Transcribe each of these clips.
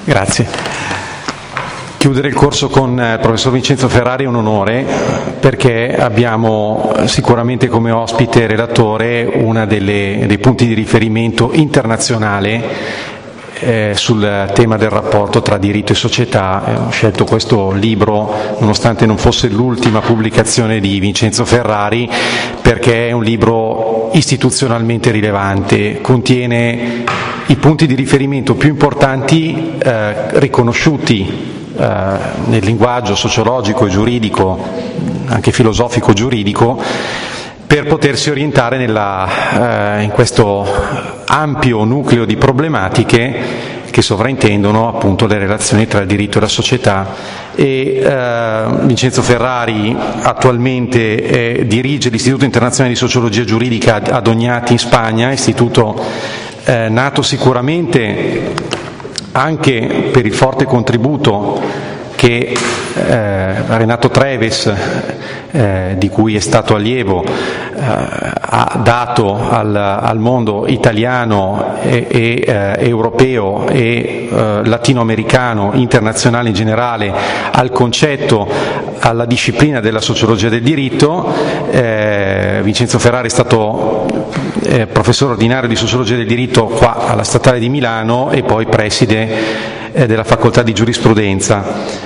Grazie. Chiudere il corso con il professor Vincenzo Ferrari è un onore, perché abbiamo sicuramente come ospite relatore uno dei punti di riferimento internazionale sul tema del rapporto tra diritto e società. Ho scelto questo libro, nonostante non fosse l'ultima pubblicazione di Vincenzo Ferrari, perché è un libro istituzionalmente rilevante, contiene i punti di riferimento più importanti riconosciuti nel linguaggio sociologico e giuridico, anche filosofico giuridico, per potersi orientare in questo ampio nucleo di problematiche che sovraintendono appunto le relazioni tra il diritto e la società. Vincenzo Ferrari attualmente dirige l'Istituto Internazionale di Sociologia Giuridica ad Ognati in Spagna, istituto nato sicuramente anche per il forte contributo che Renato Treves, di cui è stato allievo, ha dato al mondo italiano e europeo e latinoamericano, internazionale in generale, al concetto, alla disciplina della sociologia del diritto. Vincenzo Ferrari è stato professore ordinario di sociologia del diritto qua alla Statale di Milano e poi preside della facoltà di giurisprudenza.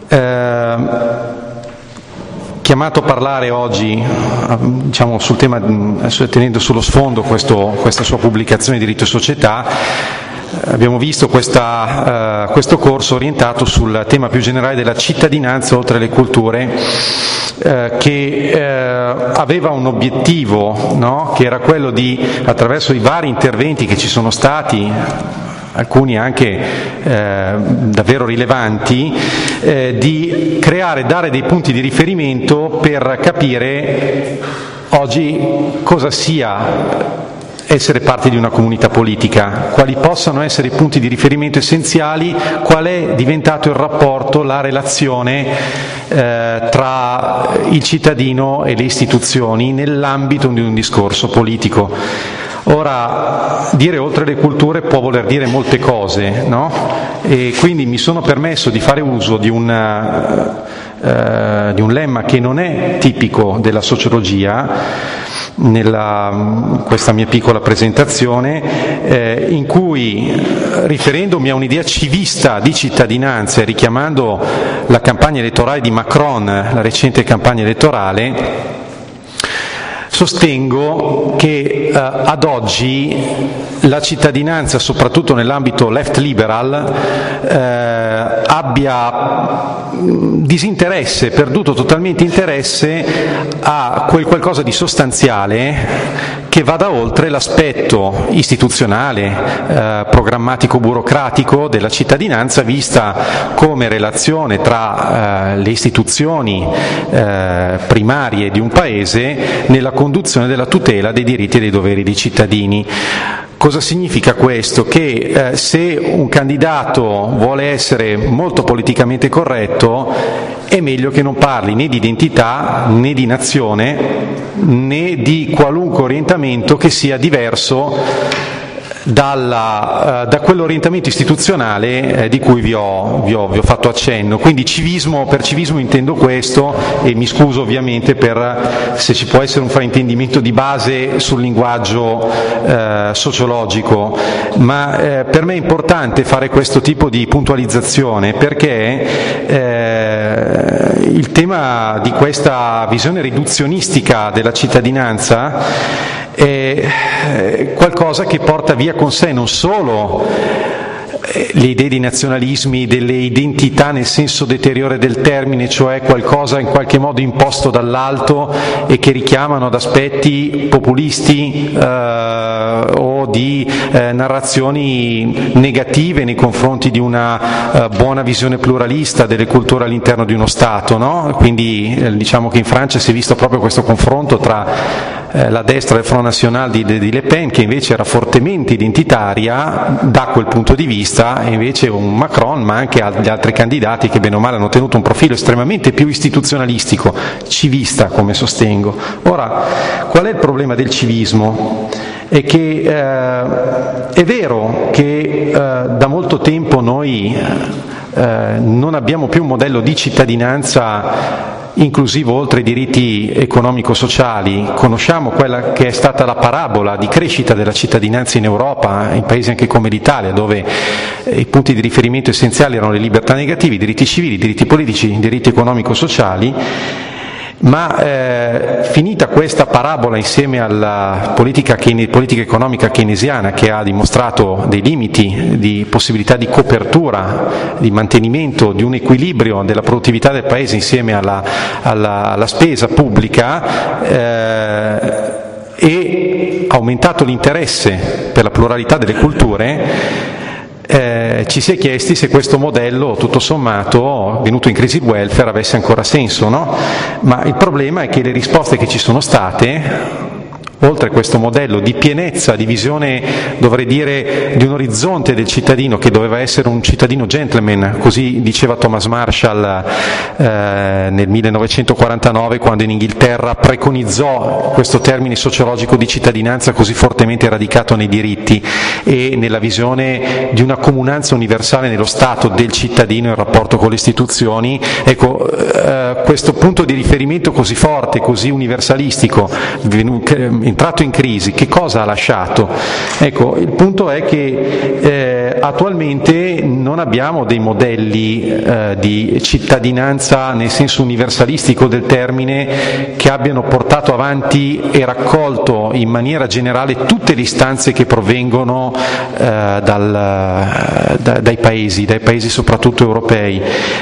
Chiamato a parlare oggi, diciamo, sul tema, tenendo sullo sfondo questa sua pubblicazione Diritto e Società, abbiamo visto questo corso orientato sul tema più generale della cittadinanza oltre le culture, che aveva un obiettivo, no? Che era quello di, attraverso i vari interventi che ci sono stati, alcuni anche davvero rilevanti, di dare dei punti di riferimento per capire oggi cosa sia essere parte di una comunità politica, quali possano essere i punti di riferimento essenziali, qual è diventato il rapporto, la relazione tra il cittadino e le istituzioni nell'ambito di un discorso politico. Ora, dire oltre le culture può voler dire molte cose, no? E quindi mi sono permesso di fare uso di un lemma che non è tipico della sociologia, questa mia piccola presentazione, in cui, riferendomi a un'idea civista di cittadinanza e richiamando la campagna elettorale di Macron, la recente campagna elettorale, sostengo che ad oggi la cittadinanza, soprattutto nell'ambito left liberal, abbia disinteresse, perduto totalmente interesse a quel qualcosa di sostanziale che vada oltre l'aspetto istituzionale, programmatico-burocratico della cittadinanza, vista come relazione tra le istituzioni primarie di un paese nella conduzione della tutela dei diritti e dei doveri dei cittadini. Cosa significa questo? Che se un candidato vuole essere molto politicamente corretto, è meglio che non parli né di identità, né di nazione, né di qualunque orientamento che sia diverso da quell'orientamento istituzionale di cui vi ho fatto accenno. Quindi per civismo intendo questo, e mi scuso ovviamente se ci può essere un fraintendimento di base sul linguaggio sociologico, ma per me è importante fare questo tipo di puntualizzazione, perché il tema di questa visione riduzionistica della cittadinanza è qualcosa che porta via con sé non solo le idee di nazionalismi, delle identità nel senso deteriore del termine, cioè qualcosa in qualche modo imposto dall'alto e che richiamano ad aspetti populisti o di narrazioni negative nei confronti di una buona visione pluralista delle culture all'interno di uno Stato, no? Quindi diciamo che in Francia si è visto proprio questo confronto tra la destra del Front National di Le Pen, che invece era fortemente identitaria da quel punto di vista, e invece un Macron, ma anche gli altri candidati che bene o male hanno tenuto un profilo estremamente più istituzionalistico, civista come sostengo. Ora, qual è il problema del civismo? è che è vero che da molto tempo noi non abbiamo più un modello di cittadinanza inclusivo oltre i diritti economico-sociali. Conosciamo quella che è stata la parabola di crescita della cittadinanza in Europa, in paesi anche come l'Italia, dove i punti di riferimento essenziali erano le libertà negative, i diritti civili, i diritti politici, i diritti economico-sociali. Ma finita questa parabola insieme alla politica economica keynesiana, che ha dimostrato dei limiti di possibilità di copertura, di mantenimento di un equilibrio della produttività del paese insieme alla spesa pubblica, e aumentato l'interesse per la pluralità delle culture, ci si è chiesti se questo modello, tutto sommato, venuto in crisi il welfare, avesse ancora senso, no? Ma il problema è che le risposte che ci sono state, oltre a questo modello di pienezza, di visione, dovrei dire, di un orizzonte del cittadino che doveva essere un cittadino gentleman, così diceva Thomas Marshall nel 1949, quando in Inghilterra preconizzò questo termine sociologico di cittadinanza così fortemente radicato nei diritti e nella visione di una comunanza universale nello Stato del cittadino in rapporto con le istituzioni. Ecco, questo punto di riferimento così forte, così universalistico, entrato in crisi, che cosa ha lasciato? Ecco, il punto è che attualmente non abbiamo dei modelli di cittadinanza nel senso universalistico del termine che abbiano portato avanti e raccolto in maniera generale tutte le istanze che provengono dai paesi soprattutto europei.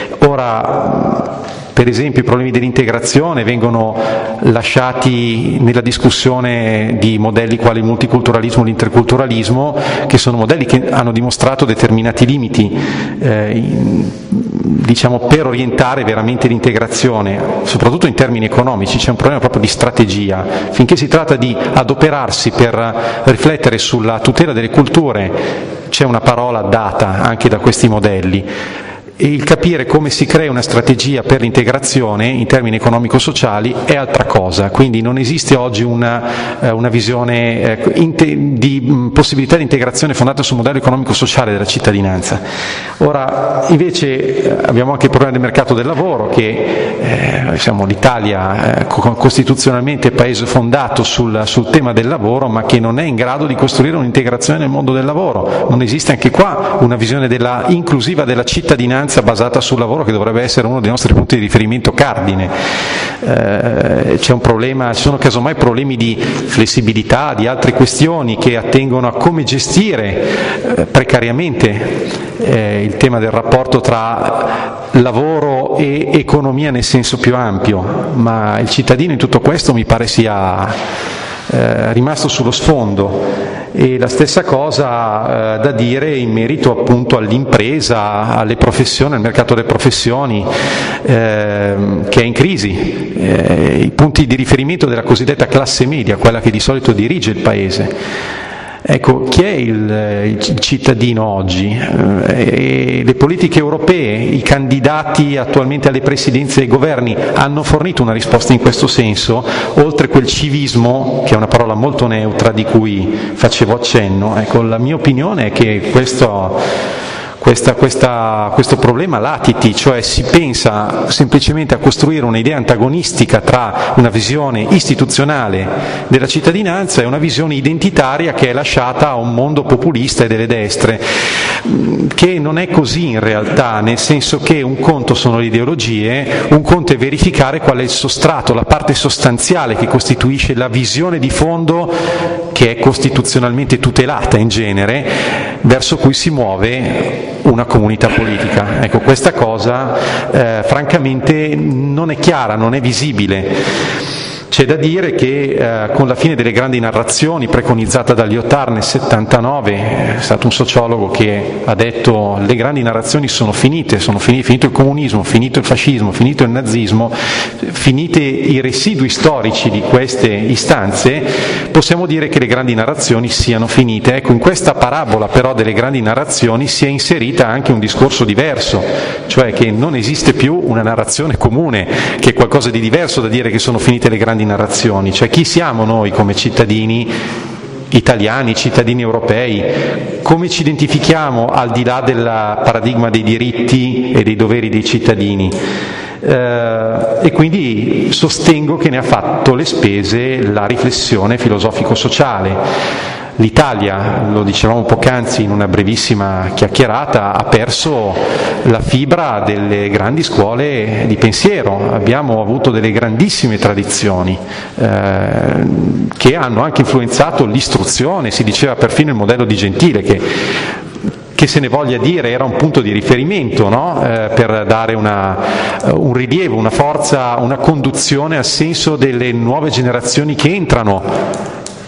Ora, per esempio, i problemi dell'integrazione vengono lasciati nella discussione di modelli quali il multiculturalismo e l'interculturalismo, che sono modelli che hanno dimostrato determinati limiti, diciamo, per orientare veramente l'integrazione, soprattutto in termini economici. C'è un problema proprio di strategia. Finché si tratta di adoperarsi per riflettere sulla tutela delle culture, c'è una parola data anche da questi modelli. E il capire come si crea una strategia per l'integrazione in termini economico-sociali è altra cosa, quindi non esiste oggi una visione di possibilità di integrazione fondata sul modello economico-sociale della cittadinanza. Ora, invece, abbiamo anche il problema del mercato del lavoro, che siamo l'Italia costituzionalmente paese fondato sul tema del lavoro, ma che non è in grado di costruire un'integrazione nel mondo del lavoro. Non esiste anche qua una visione inclusiva della cittadinanza basata sul lavoro, che dovrebbe essere uno dei nostri punti di riferimento cardine. C'è un problema, ci sono casomai problemi di flessibilità, di altre questioni che attengono a come gestire precariamente il tema del rapporto tra lavoro e economia nel senso più ampio, ma il cittadino in tutto questo mi pare sia rimasto sullo sfondo. E la stessa cosa da dire in merito appunto all'impresa, alle professioni, al mercato delle professioni, che è in crisi. I punti di riferimento della cosiddetta classe media, quella che di solito dirige il paese. Ecco, chi è il cittadino oggi? Le politiche europee, i candidati attualmente alle presidenze dei governi hanno fornito una risposta in questo senso, oltre quel civismo, che è una parola molto neutra di cui facevo accenno. Ecco, la mia opinione è che questo problema latiti, cioè si pensa semplicemente a costruire un'idea antagonistica tra una visione istituzionale della cittadinanza e una visione identitaria che è lasciata a un mondo populista e delle destre, che non è così in realtà, nel senso che un conto sono le ideologie, un conto è verificare qual è il sostrato, la parte sostanziale che costituisce la visione di fondo, che è costituzionalmente tutelata in genere, verso cui si muove una comunità politica. Ecco, questa cosa francamente non è chiara, non è visibile. C'è da dire che con la fine delle grandi narrazioni preconizzata da Lyotard nel 79, è stato un sociologo che ha detto le grandi narrazioni sono finite, finito il comunismo, finito il fascismo, finito il nazismo, finite i residui storici di queste istanze, possiamo dire che le grandi narrazioni siano finite. Ecco, in questa parabola però delle grandi narrazioni si è inserita anche un discorso diverso, cioè che non esiste più una narrazione comune, che è qualcosa di diverso da dire che sono finite le grandi narrazioni, cioè chi siamo noi come cittadini italiani, cittadini europei, come ci identifichiamo al di là del paradigma dei diritti e dei doveri dei cittadini. E quindi sostengo che ne ha fatto le spese la riflessione filosofico-sociale. L'Italia, lo dicevamo poc'anzi in una brevissima chiacchierata, ha perso la fibra delle grandi scuole di pensiero. Abbiamo avuto delle grandissime tradizioni che hanno anche influenzato l'istruzione, si diceva perfino il modello di Gentile, che se ne voglia dire era un punto di riferimento, no? Per dare un rilievo, una forza, una conduzione al senso delle nuove generazioni che entrano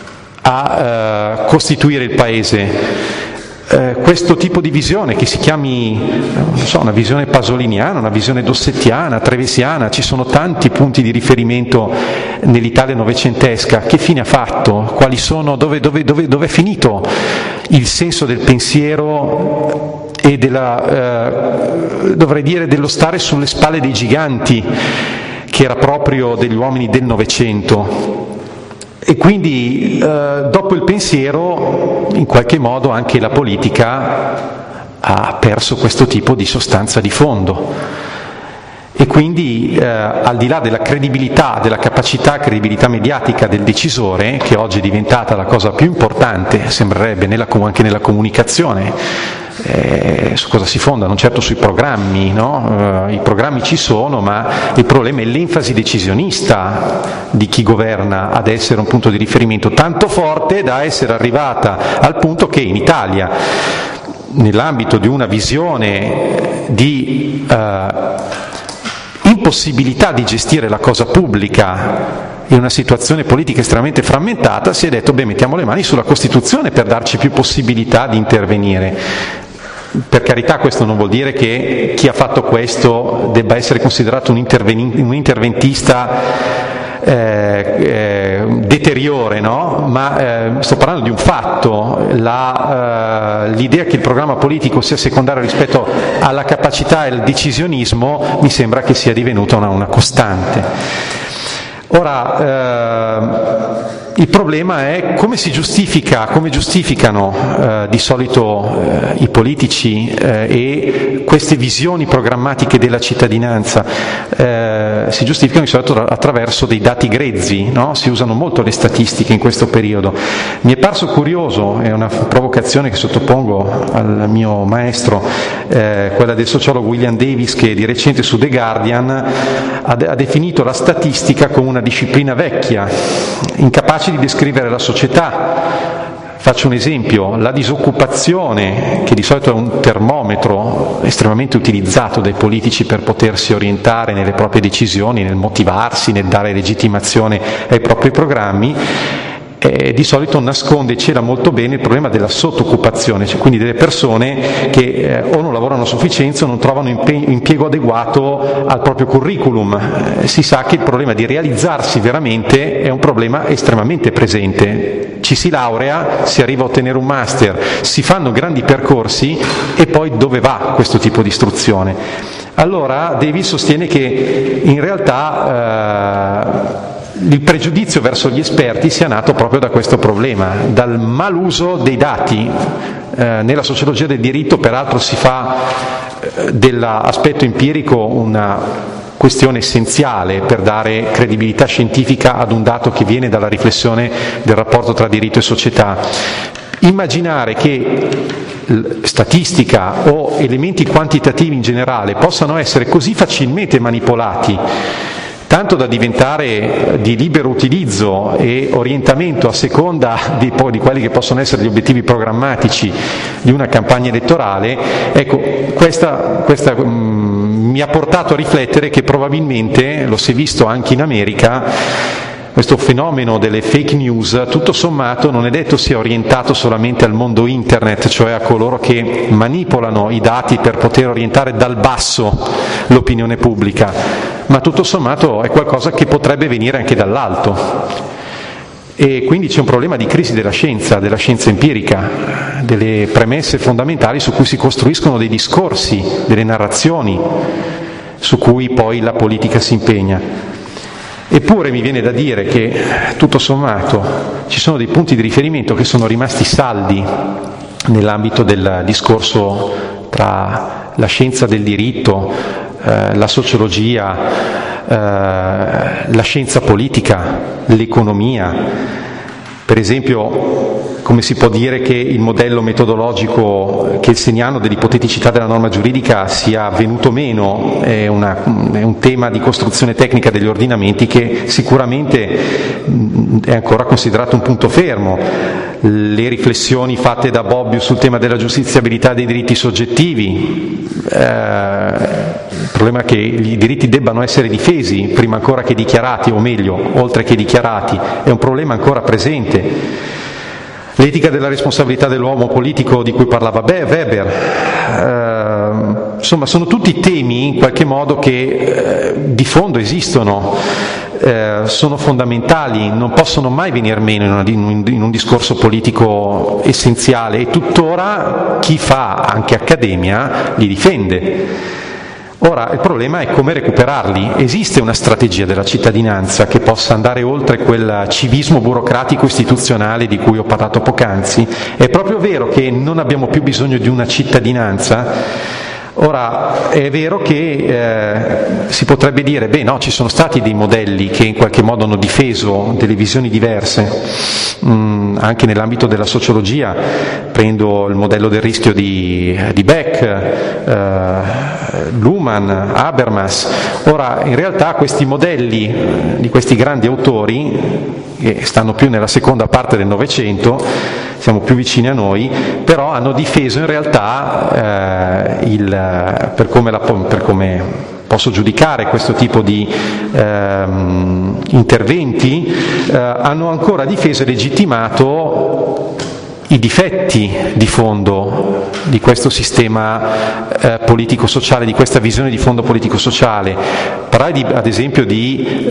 a costituire il paese. Questo tipo di visione, che si chiami una visione pasoliniana, una visione dossettiana, trevesiana, ci sono tanti punti di riferimento nell'Italia novecentesca. Che fine ha fatto? Quali sono, dove è finito il senso del pensiero e dovrei dire dello stare sulle spalle dei giganti, che era proprio degli uomini del Novecento? E quindi dopo il pensiero, in qualche modo anche la politica ha perso questo tipo di sostanza di fondo. E quindi al di là della credibilità, della credibilità mediatica del decisore, che oggi è diventata la cosa più importante, sembrerebbe, anche nella comunicazione, su cosa si fonda? Non certo sui programmi, no? I programmi ci sono, ma il problema è l'enfasi decisionista di chi governa ad essere un punto di riferimento tanto forte da essere arrivata al punto che in Italia, nell'ambito di una visione di impossibilità di gestire la cosa pubblica in una situazione politica estremamente frammentata, si è detto mettiamo le mani sulla Costituzione per darci più possibilità di intervenire. Per carità, questo non vuol dire che chi ha fatto questo debba essere considerato un interventista deteriore, no? Ma sto parlando di un fatto. L'idea che il programma politico sia secondario rispetto alla capacità e al decisionismo mi sembra che sia divenuta una costante. Ora, il problema è come giustificano di solito i politici e queste visioni programmatiche della cittadinanza. Si giustificano di solito attraverso dei dati grezzi, no? Si usano molto le statistiche in questo periodo. Mi è parso curioso, è una provocazione che sottopongo al mio maestro, quella del sociologo William Davis, che di recente su The Guardian ha definito la statistica come una disciplina vecchia, incapace di descrivere la società. Faccio un esempio: la disoccupazione, che di solito è un termometro estremamente utilizzato dai politici per potersi orientare nelle proprie decisioni, nel motivarsi, nel dare legittimazione ai propri programmi, di solito nasconde e cela molto bene il problema della sottoccupazione, cioè quindi delle persone che o non lavorano a sufficienza o non trovano impiego adeguato al proprio curriculum. Si sa che il problema di realizzarsi veramente è un problema estremamente presente. Ci si laurea, si arriva a ottenere un master, si fanno grandi percorsi, e poi dove va questo tipo di istruzione? Allora Davis sostiene che in realtà il pregiudizio verso gli esperti sia nato proprio da questo problema, dal maluso dei dati. Nella sociologia del diritto peraltro si fa dell'aspetto empirico una questione essenziale per dare credibilità scientifica ad un dato che viene dalla riflessione del rapporto tra diritto e società. Immaginare che statistica o elementi quantitativi in generale possano essere così facilmente manipolati, tanto da diventare di libero utilizzo e orientamento a seconda di quelli che possono essere gli obiettivi programmatici di una campagna elettorale, ecco, questa mi ha portato a riflettere che probabilmente, lo si è visto anche in America, questo fenomeno delle fake news, tutto sommato, non è detto sia orientato solamente al mondo internet, cioè a coloro che manipolano i dati per poter orientare dal basso l'opinione pubblica, ma tutto sommato è qualcosa che potrebbe venire anche dall'alto. E quindi c'è un problema di crisi della scienza empirica, delle premesse fondamentali su cui si costruiscono dei discorsi, delle narrazioni su cui poi la politica si impegna. Eppure mi viene da dire che tutto sommato ci sono dei punti di riferimento che sono rimasti saldi nell'ambito del discorso tra la scienza del diritto, la sociologia, la scienza politica, l'economia. Per esempio, come si può dire che il modello metodologico kelseniano dell'ipoteticità della norma giuridica sia venuto meno? È un tema di costruzione tecnica degli ordinamenti che sicuramente è ancora considerato un punto fermo. Le riflessioni fatte da Bobbio sul tema della giustiziabilità dei diritti soggettivi, il problema è che i diritti debbano essere difesi prima ancora che dichiarati, o meglio, oltre che dichiarati, è un problema ancora presente. L'etica della responsabilità dell'uomo politico di cui parlava Weber, insomma sono tutti temi in qualche modo che di fondo esistono, sono fondamentali, non possono mai venir meno in un discorso politico essenziale, e tuttora chi fa anche accademia li difende. Ora, il problema è come recuperarli. Esiste una strategia della cittadinanza che possa andare oltre quel civismo burocratico istituzionale di cui ho parlato poc'anzi? È proprio vero che non abbiamo più bisogno di una cittadinanza? Ora, è vero che si potrebbe dire, beh no, ci sono stati dei modelli che in qualche modo hanno difeso delle visioni diverse, anche nell'ambito della sociologia. Prendo il modello del rischio di Beck, Luhmann, Habermas. Ora, in realtà questi modelli di questi grandi autori, che stanno più nella seconda parte del Novecento, siamo più vicini a noi, però hanno difeso in realtà per come posso giudicare questo tipo di interventi, hanno ancora difeso e legittimato i difetti di fondo di questo sistema politico-sociale, di questa visione di fondo politico-sociale. Parlare ad esempio di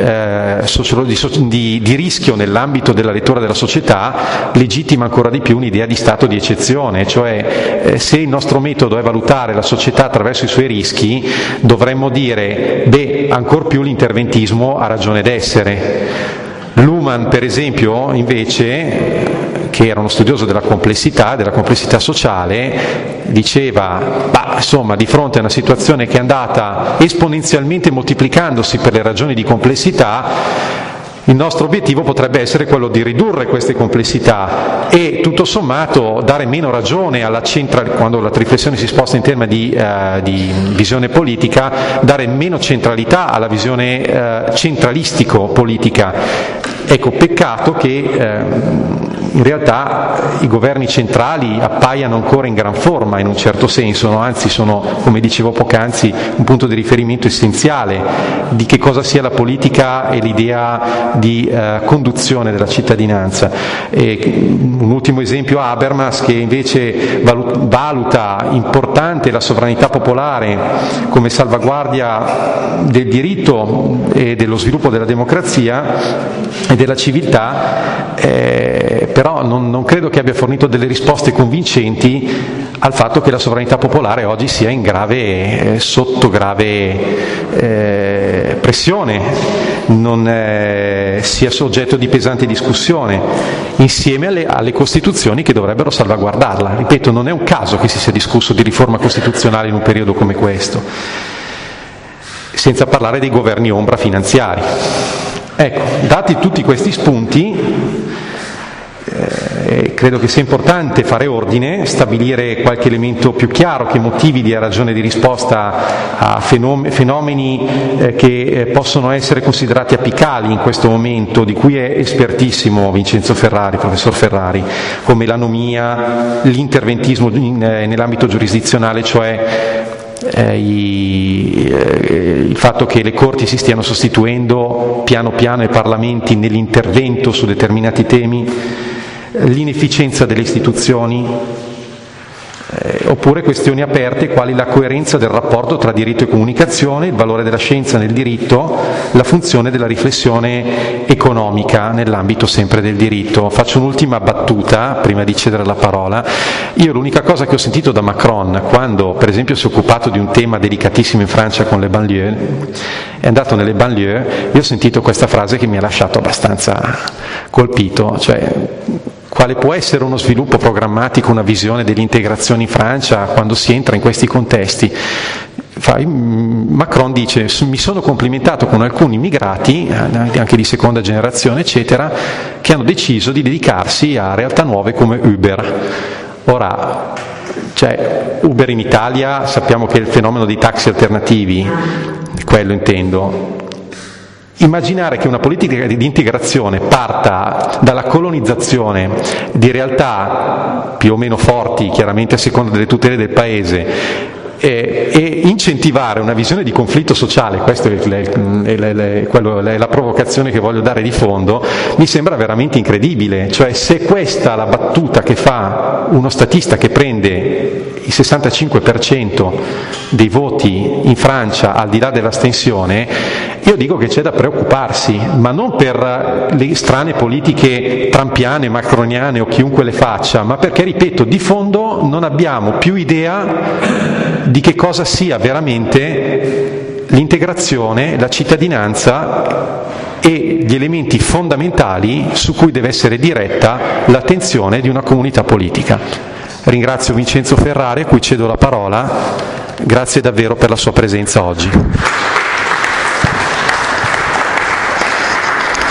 rischio nell'ambito della lettura della società legittima ancora di più un'idea di stato di eccezione, cioè se il nostro metodo è valutare la società attraverso i suoi rischi, dovremmo dire, beh, ancor più l'interventismo ha ragione d'essere. Luhmann, per esempio, invece, che era uno studioso della complessità sociale, diceva, insomma, di fronte a una situazione che è andata esponenzialmente moltiplicandosi per le ragioni di complessità, il nostro obiettivo potrebbe essere quello di ridurre queste complessità e tutto sommato dare meno ragione quando la riflessione si sposta in tema di visione politica, dare meno centralità alla visione centralistico-politica. Ecco, peccato che in realtà i governi centrali appaiano ancora in gran forma in un certo senso, anzi sono, come dicevo poc'anzi, un punto di riferimento essenziale di che cosa sia la politica e l'idea di conduzione della cittadinanza. Un ultimo esempio, Habermas, che invece valuta importante la sovranità popolare come salvaguardia del diritto e dello sviluppo della democrazia e della civiltà, però non credo che abbia fornito delle risposte convincenti al fatto che la sovranità popolare oggi sia sotto grave pressione, non sia soggetto di pesante discussione, insieme alle Costituzioni che dovrebbero salvaguardarla. Ripeto, non è un caso che si sia discusso di riforma costituzionale in un periodo come questo, senza parlare dei governi ombra finanziari. Ecco, dati tutti questi spunti, credo che sia importante fare ordine, stabilire qualche elemento più chiaro che motivi dia ragione di risposta a fenomeni che possono essere considerati apicali in questo momento, di cui è espertissimo Vincenzo Ferrari, professor Ferrari, come l'anomia, l'interventismo nell'ambito giurisdizionale, cioè il fatto che le corti si stiano sostituendo piano piano ai parlamenti nell'intervento su determinati temi, l'inefficienza delle istituzioni, Oppure questioni aperte quali la coerenza del rapporto tra diritto e comunicazione, il valore della scienza nel diritto, la funzione della riflessione economica nell'ambito sempre del diritto. Faccio un'ultima battuta prima di cedere la parola. Io l'unica cosa che ho sentito da Macron, quando per esempio si è occupato di un tema delicatissimo in Francia con le banlieue, è andato nelle banlieue, io ho sentito questa frase che mi ha lasciato abbastanza colpito, cioè quale può essere uno sviluppo programmatico, una visione dell'integrazione in Francia quando si entra in questi contesti? Macron dice: mi sono complimentato con alcuni immigrati, anche di seconda generazione eccetera, che hanno deciso di dedicarsi a realtà nuove come Uber. Ora, Uber in Italia sappiamo che è il fenomeno dei taxi alternativi, quello intendo. Immaginare che una politica di integrazione parta dalla colonizzazione di realtà più o meno forti, chiaramente a seconda delle tutele del paese, e incentivare una visione di conflitto sociale, questa è la provocazione che voglio dare di fondo, mi sembra veramente incredibile. Cioè, se questa è la battuta che fa uno statista che prende il 65% dei voti in Francia al di là dell'astensione, io dico che c'è da preoccuparsi, ma non per le strane politiche trampiane, macroniane o chiunque le faccia, ma perché, ripeto, di fondo non abbiamo più idea di che cosa sia veramente l'integrazione, la cittadinanza e gli elementi fondamentali su cui deve essere diretta l'attenzione di una comunità politica. Ringrazio Vincenzo Ferrari, a cui cedo la parola. Grazie davvero per la sua presenza oggi.